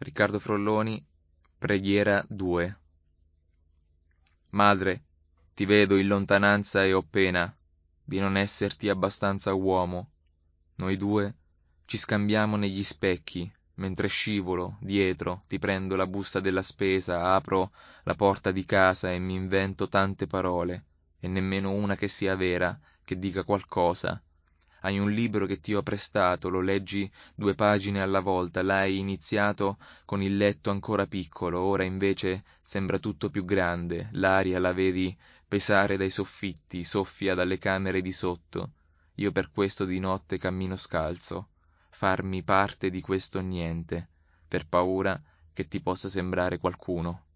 Riccardo Frolloni, preghiera 2. Madre, ti vedo in lontananza e ho pena di non esserti abbastanza uomo. Noi due ci scambiamo negli specchi, mentre scivolo, dietro, ti prendo la busta della spesa, apro la porta di casa e mi invento tante parole, e nemmeno una che sia vera, che dica qualcosa. Hai un libro che ti ho prestato, lo leggi 2 pagine alla volta, l'hai iniziato con il letto ancora piccolo, ora invece sembra tutto più grande, l'aria la vedi pesare dai soffitti, soffia dalle camere di sotto. Io per questo di notte cammino scalzo, farmi parte di questo niente, per paura che ti possa sembrare qualcuno.